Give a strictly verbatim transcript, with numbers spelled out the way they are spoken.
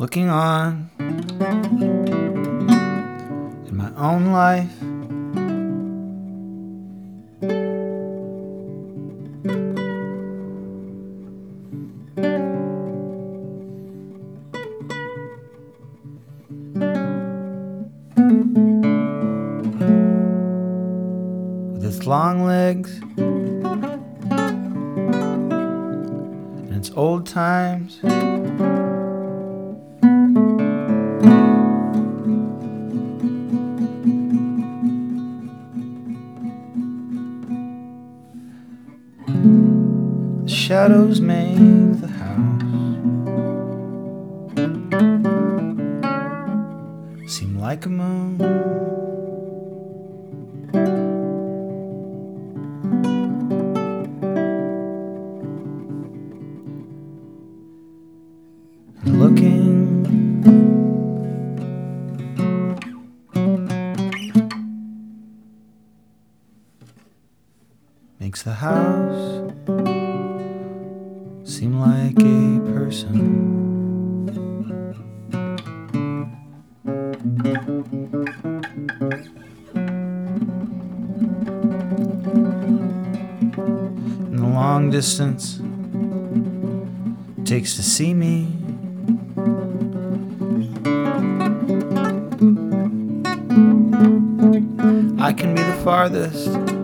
looking on in my own life. With its long legs and its old times, the shadows make the house seem like a moon. And looking makes the house seem like a person. In the long distance it takes to see me, I can be the farthest